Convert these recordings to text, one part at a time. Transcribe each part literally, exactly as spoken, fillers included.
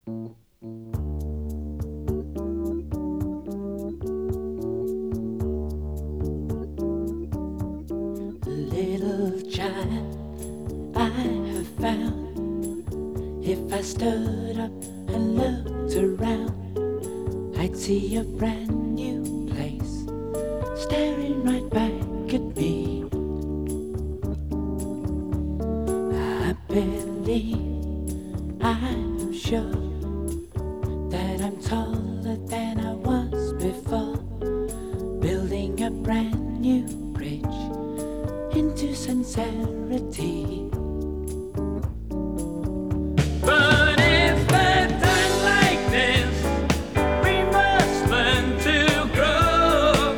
Little child, I have found if I stood up and looked around, I'd see a brand new place staring right back at me. I believe, I'm sure that I'm taller than I was before, building a brand new bridge into sincerity. But it's bad times like this we must learn to grow.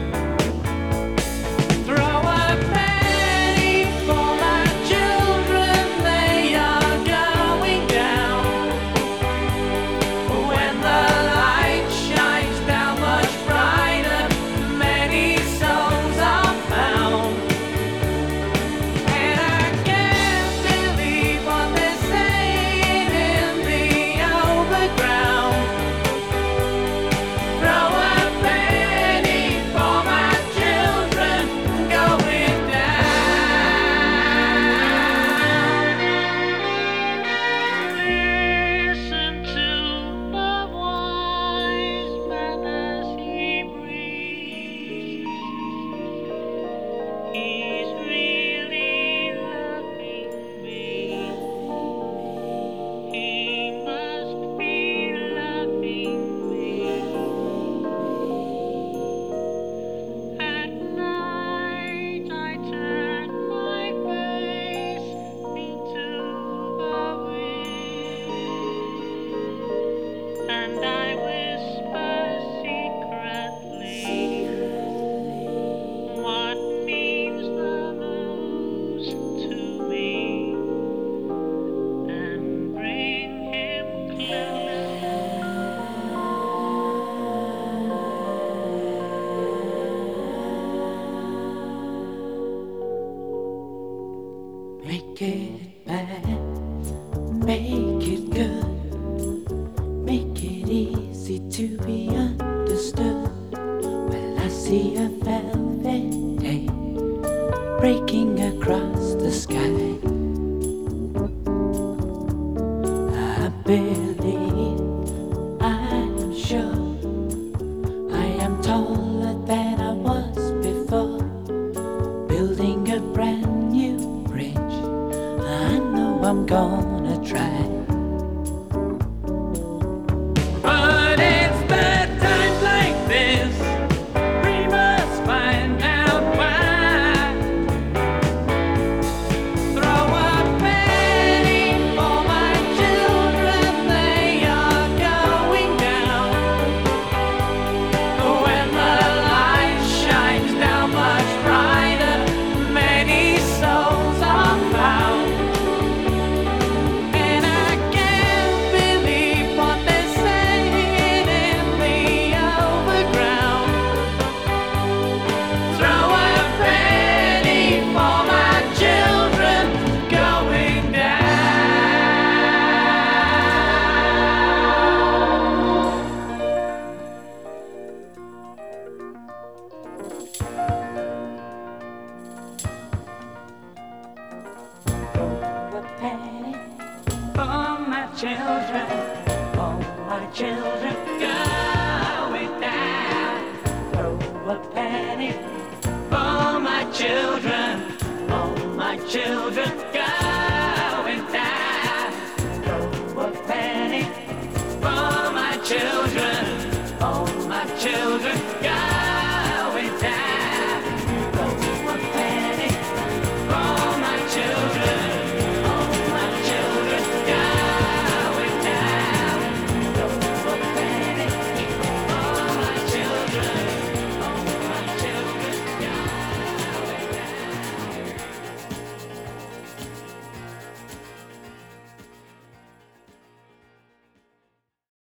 Throw a penny for my children, they are going down. When the light shines down much brighter, many souls are found. And I whisper secretly what means the news to me, and bring him closer. Make it bad, make it good. Make it easy to be understood. Well, I see a velvet day breaking across the sky. I believe